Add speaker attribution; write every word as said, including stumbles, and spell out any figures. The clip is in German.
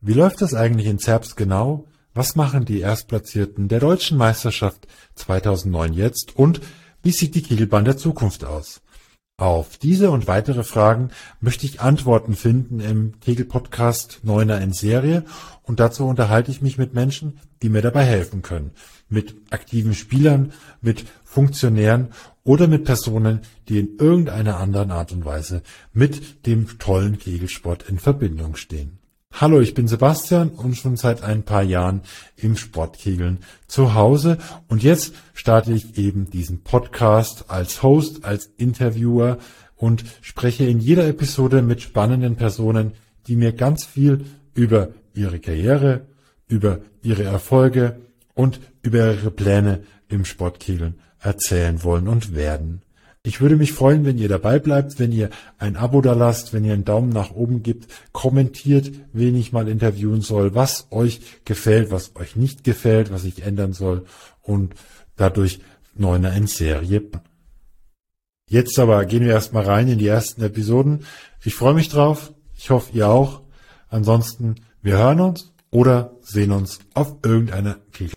Speaker 1: Wie läuft das eigentlich in Zerbst genau? Was machen die Erstplatzierten der Deutschen Meisterschaft zweitausendneun jetzt? Und wie sieht die Kegelbahn der Zukunft aus? Auf diese und weitere Fragen möchte ich Antworten finden im Kegel-Podcast Neuner in Serie, und dazu unterhalte ich mich mit Menschen, die mir dabei helfen können. Mit aktiven Spielern, mit Funktionären oder mit Personen, die in irgendeiner anderen Art und Weise mit dem tollen Kegelsport in Verbindung stehen. Hallo, ich bin Sebastian und schon seit ein paar Jahren im Sportkegeln zu Hause, und jetzt starte ich eben diesen Podcast als Host, als Interviewer und spreche in jeder Episode mit spannenden Personen, die mir ganz viel über ihre Karriere, über ihre Erfolge und über ihre Pläne im Sportkegeln erzählen wollen und werden. Ich würde mich freuen, wenn ihr dabei bleibt, wenn ihr ein Abo da lasst, wenn ihr einen Daumen nach oben gibt, kommentiert, wen ich mal interviewen soll, was euch gefällt, was euch nicht gefällt, was ich ändern soll, und dadurch Neuner in Serie. Jetzt aber gehen wir erstmal rein in die ersten Episoden. Ich freue mich drauf. Ich hoffe, ihr auch. Ansonsten, wir hören uns oder sehen uns auf irgendeiner Kegel.